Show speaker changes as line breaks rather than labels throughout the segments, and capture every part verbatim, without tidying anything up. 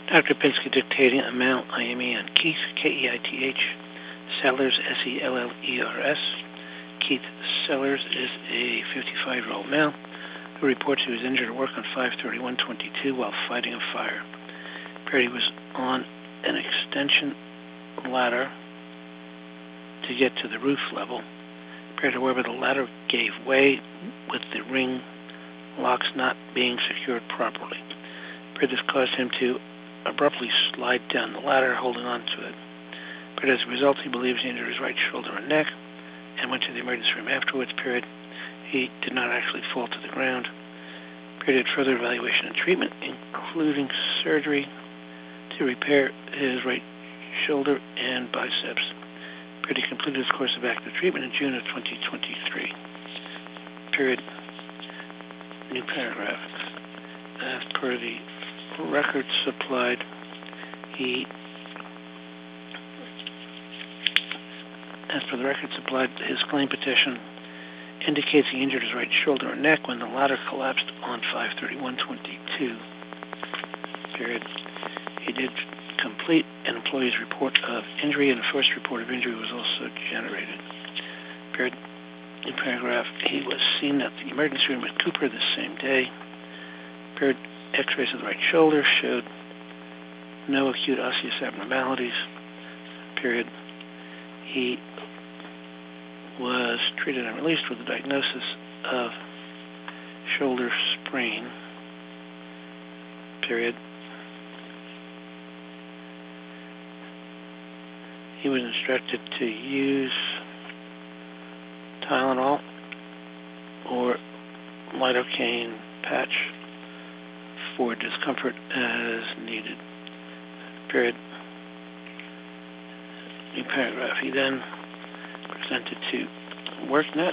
Doctor Pinsky dictating amount I M E on Keith, K E I T H, Sellers, S E L L E R S. Keith Sellers is a fifty-five-year-old male who reports he was injured at work on five thirty-one twenty-two while fighting a fire. Apparently he was on an extension ladder to get to the roof level. Apparently, however, the ladder gave way with the ring locks not being secured properly. Apparently, this caused him to abruptly slide down the ladder, holding on to it. But as a result, he believes he injured his right shoulder and neck and went to the emergency room afterwards. Period. He did not actually fall to the ground. Period. Further evaluation and treatment, including surgery to repair his right shoulder and biceps. Period. He completed his course of active treatment in June of twenty twenty-three. Period. New paragraph. As per the records supplied, he As per the record supplied, his claim petition indicates he injured his right shoulder and neck when the ladder collapsed on five thirty-one twenty-two. Period. He did complete an employee's report of injury, and the first report of injury was also generated. Period. In paragraph, he was seen at the emergency room at Cooper the same day. Period. X-rays of the right shoulder showed no acute osseous abnormalities. Period. He was treated and released with a diagnosis of shoulder sprain. Period. He was instructed to use Tylenol or lidocaine patch for discomfort as needed. Period. New paragraph. He then presented to WorkNet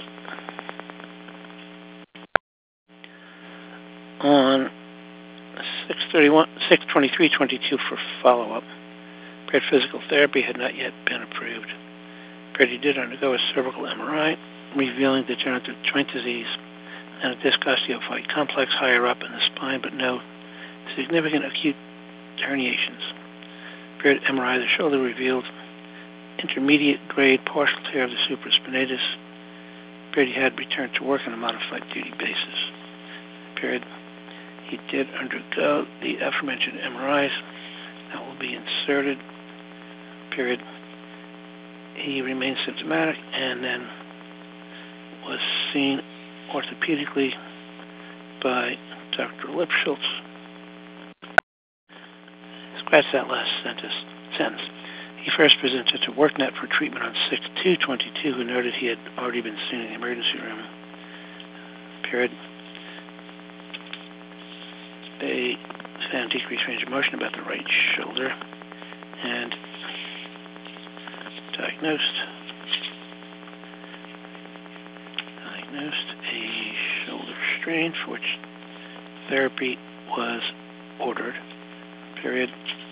on six thirty-one, six twenty-three twenty-two for follow-up. Period. Physical therapy had not yet been approved. Period. He did undergo a cervical M R I, revealing degenerative joint disease and a disc osteophyte complex higher up in the spine, but no significant acute herniations. Period. M R I of the shoulder revealed intermediate grade partial tear of the supraspinatus. Period. He had returned to work on a modified duty basis. Period. He did undergo the aforementioned M R Is. That will be inserted. Period. He remained symptomatic and then was seen orthopedically by Doctor Lipschultz. Scratch that last sentence. sentence. He first presented to WorkNet for treatment on six two twenty-two, who noted he had already been seen in the emergency room. Period. They found decreased range of motion about the right shoulder and diagnosed diagnosed a shoulder strain for which therapy was ordered. Period.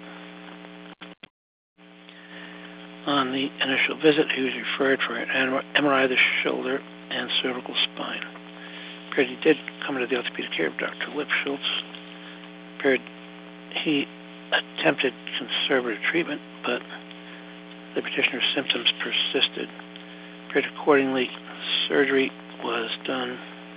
On the initial visit, he was referred for an M R I of the shoulder and cervical spine. Period. He did come into the orthopedic care of Doctor Lipschultz. Period. He attempted conservative treatment, but the petitioner's symptoms persisted. Period. Accordingly, surgery was done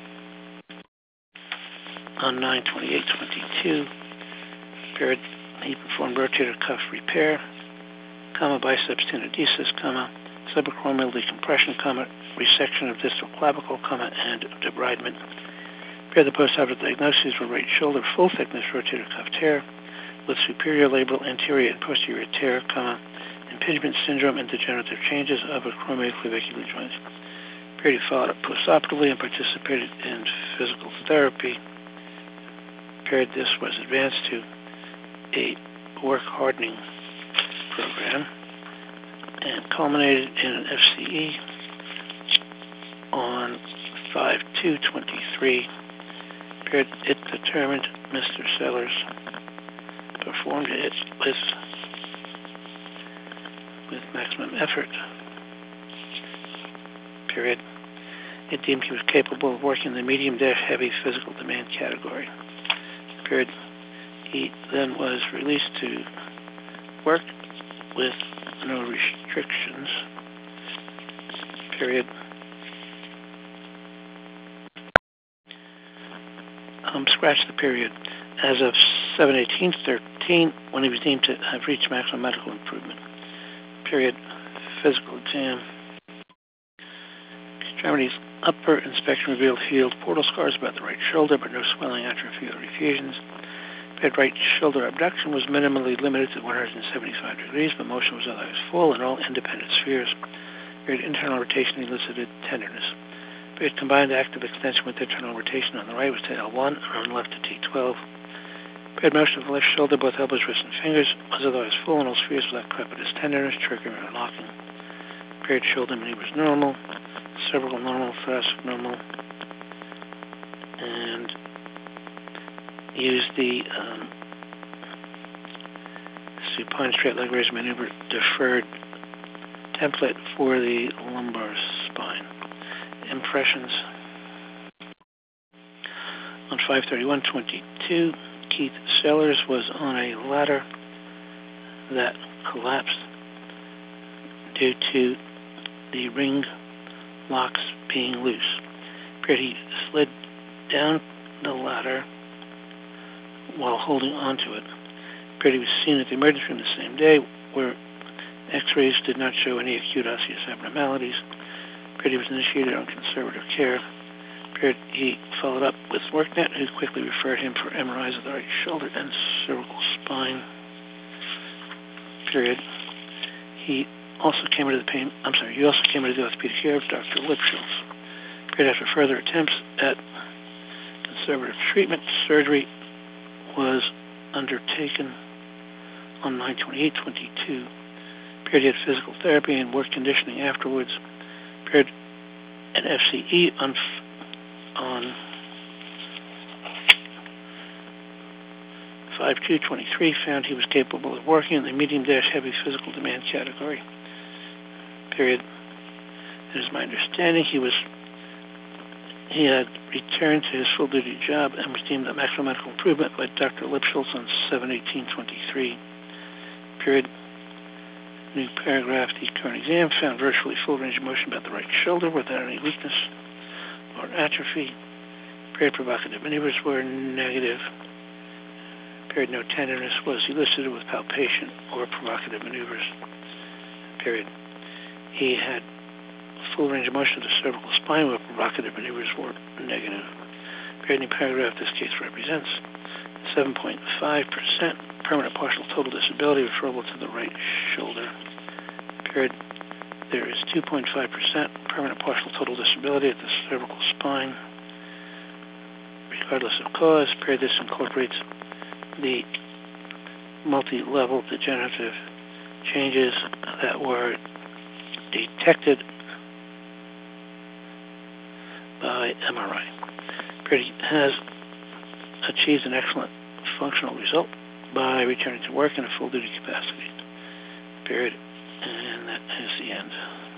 on nine twenty-eight twenty-two. Period. He performed rotator cuff repair, comma, biceps tenodesis, comma, subacromial decompression, comma, resection of distal clavicle, comma, and debridement. Period. The post-operative diagnoses were right shoulder full thickness rotator cuff tear with superior labral anterior and posterior tear, comma, impingement syndrome and degenerative changes of acromioclavicular joints. Period. He followed up post-operatively and participated in physical therapy. Period. This was advanced to a work hardening program and culminated in an F C E on five two twenty-three. Period. It determined Mister Sellers performed it with with maximum effort. Period. It deemed he was capable of working in the medium-heavy physical demand category. Period. He then was released to work with no restrictions, period. Um, scratch the period. As of seven eighteen thirteen, when he was deemed to have reached maximum medical improvement, period. Physical exam. Extremities. Upper inspection revealed healed portal scars about the right shoulder, but no swelling, atrophy, or effusions. Period. Right shoulder abduction was minimally limited to one hundred seventy-five degrees, but motion was otherwise full in all independent spheres. Period. Internal rotation elicited tenderness. Period. Combined active extension with internal rotation on the right was to L one, and on the left to T twelve. Period. Motion of the left shoulder, both elbows, wrists, and fingers, was otherwise full in all spheres without crepitus tenderness, triggering, or locking. Period. Shoulder maneuvers normal. Cervical normal, thoracic normal. And use the um, supine straight leg raise maneuver deferred template for the lumbar spine. Impressions. On five thirty-one twenty-two, Keith Sellers was on a ladder that collapsed due to the ring locks being loose. He slid down the ladder while holding onto it. He was seen at the emergency room the same day, where x-rays did not show any acute osseous abnormalities. He was initiated on conservative care. He followed up with WorkNet, who quickly referred him for M R Is of the right shoulder and cervical spine. Period. He also came into the pain. I'm sorry. He also came into the orthopedic care of Doctor Lipschultz. Period. After further attempts at conservative treatment, surgery was undertaken on nine twenty-eight twenty-two. Period. He had physical therapy and work conditioning afterwards. Period. An F C E on on five two twenty-three found he was capable of working in the medium-heavy physical demand category. Period. It is my understanding he was he had returned to his full-duty job and was deemed a maximum medical improvement by Doctor Lipschultz on seven eighteen twenty-three. Period. New paragraph. The current exam found virtually full range of motion about the right shoulder without any weakness or atrophy. Period. Provocative maneuvers were negative. Period. No tenderness was elicited with palpation or provocative maneuvers. Period. He had full range of motion of the cervical spine where provocative maneuvers were negative. Period. New paragraph. This case represents seven point five percent permanent partial total disability referable to the right shoulder. Period. There is two point five percent permanent partial total disability at the cervical spine, regardless of cause. Period. This incorporates the multi-level degenerative changes that were detected by M R I. Period. He has achieved an excellent functional result by returning to work in a full-duty capacity. Period. And that is the end.